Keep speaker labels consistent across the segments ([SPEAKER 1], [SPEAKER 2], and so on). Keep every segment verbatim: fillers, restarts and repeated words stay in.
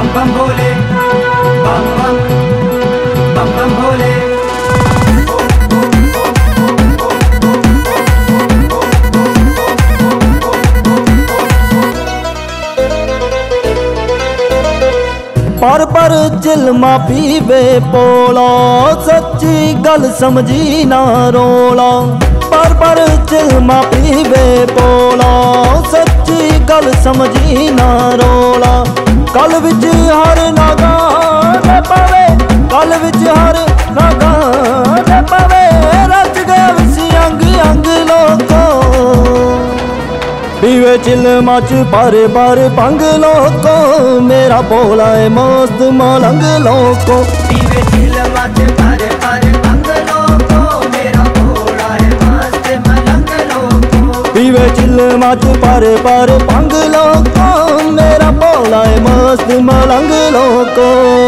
[SPEAKER 1] बम भोले, बम बम बम बम भोले।
[SPEAKER 2] पर पर चिलमा पीवे पोला, सच्ची गल समझी ना रोला। पर पर चिलमा पीवे पोला, सच्ची गल समझी ना रोला। कल विच हर नागान पवे, कल विच हर नागान पवे। रच गया विसी अंग अंग लोको, पीवे चिलमा च पर पर भंग लोको। मेरा भोला है मस्त मलंग लोको,
[SPEAKER 1] पीवे चिलमा च पर पर भंग लोको। मेरा भोला है मस्त मलंग लोको।
[SPEAKER 2] पीवे चिलमा च पर पर भंग लोको। मेरा भोला है मस्त मलंग लोको।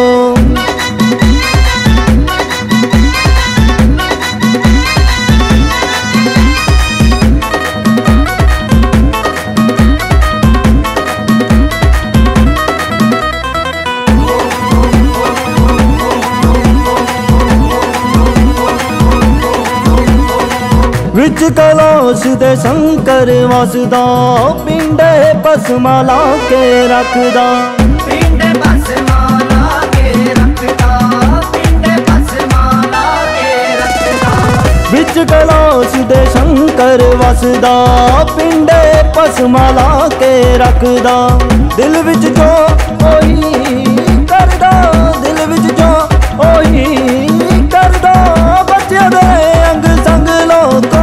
[SPEAKER 2] विच कैलाश दे शंकर वसदा, पिंडे भस्मा ला के रखदा।
[SPEAKER 1] पिंड भस्मा ला के रखदा, पिंड भस्मा ला के रखदा।
[SPEAKER 2] विच कैलाश दे शंकर वसदा, पिंडे भस्मा ला के रखदा। दिल विच जो ओही करदा, दिल विच जो ओही करदा। बच्चे दे अंग संग लोको,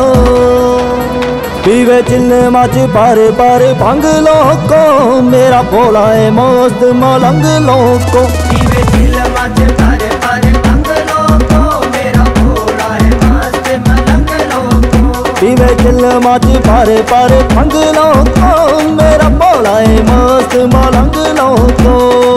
[SPEAKER 2] पीवे चिलमा च पर पर भंग लोको। मेरा भोला है मस्त मलंग लोको,
[SPEAKER 1] पीवे चिलमा च पर पर भंग लोको। मेरा भोला है मस्त मलंग लोको।
[SPEAKER 2] पीवे चिलमा च पर पर भंग लोको। मेरा भोला है मस्त मलंग लोको।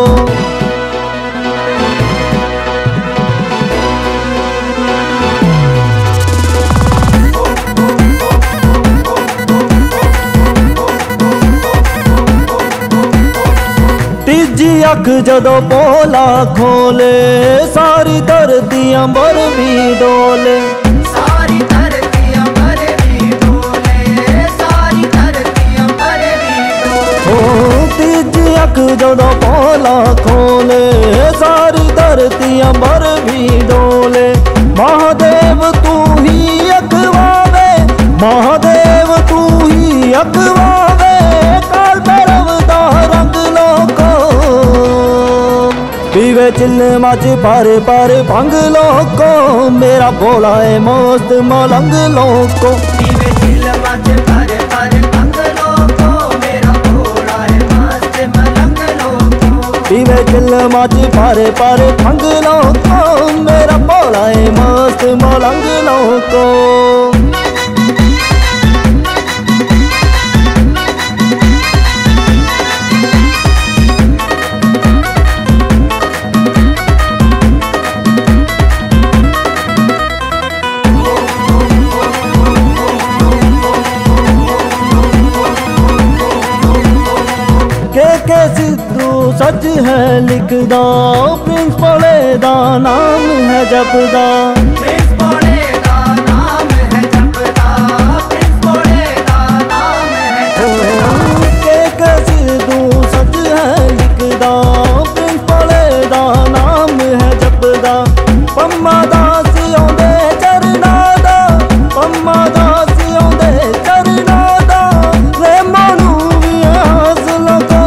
[SPEAKER 2] तीजी अख जदों भोला खोले, सारी धरती अंबर भी डोले।
[SPEAKER 1] सारी धरती अंबर भी डोले, सारी धरती अंबर भी डोले।
[SPEAKER 2] ओ तीजी अख जदों भोला खोले, सारी धरती अंबर भी डोले। महादेव तू ही अखवावे, महादेव तू ही अखवावे। काल भैरव दा रंग लोको, पीवे चिलमा च पर पर भंग लोको। मेरा भोला है मस्त मलंग लोको,
[SPEAKER 1] पीवे चिलमा च पर पर भंग लोको। मेरा भोला है मस्त मलंग लोको।
[SPEAKER 2] पीवे चिलमा च पर पर भंग लोको। मेरा भोला है मस्त मलंग लोको। के के सिद्धू सच है लिखदा, प्रिंस भोले दा नाम है जपदा।
[SPEAKER 1] प्रिंस भोले दा नाम है जपदा, प्रिंस भोले दा नाम है जपदा।
[SPEAKER 2] के के सिद्धू सच है लिखदा, प्रिंस भोले दा नाम है जपदा। पम्मा दास आउंदे चरना दा, पम्मा दास आउंदे चरना दा। रे मानू भी आस लोको,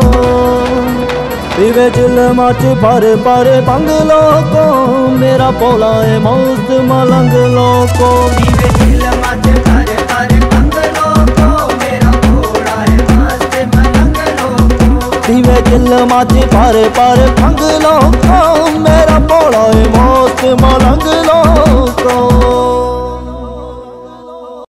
[SPEAKER 2] पीवे चिलमा च पर पर भंग लोको। मेरा भोला है मस्त मलंग लोको,
[SPEAKER 1] पीवे चिलमा च पर पर भंग लोको। मेरा भोला है मस्त मलंग लोको।
[SPEAKER 2] पीवे चिलमा च पर पर भंग लोको। मेरा भोला है मस्त मलंग लोको।